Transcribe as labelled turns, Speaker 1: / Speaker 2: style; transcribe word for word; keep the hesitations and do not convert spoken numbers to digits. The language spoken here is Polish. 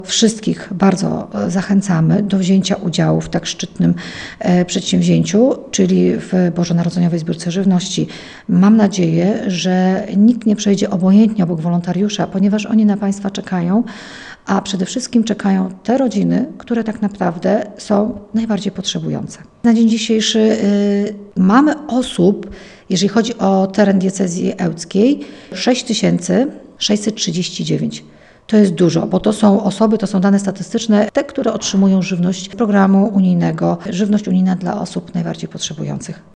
Speaker 1: Wszystkich bardzo zachęcamy do wzięcia udziału w tak szczytnym przedsięwzięciu, czyli w bożonarodzeniowej zbiórce żywności. Mam nadzieję, że nikt nie przejdzie obojętnie obok wolontariusza, ponieważ oni na Państwa czekają, a przede wszystkim czekają te rodziny, które tak naprawdę są najbardziej potrzebujące. Na dzień dzisiejszy y, mamy osób, jeżeli chodzi o teren diecezji ełckiej, sześć tysięcy sześćset trzydzieści dziewięć. To jest dużo, bo to są osoby, to są dane statystyczne, te, które otrzymują żywność z programu unijnego, żywność unijna dla osób najbardziej potrzebujących.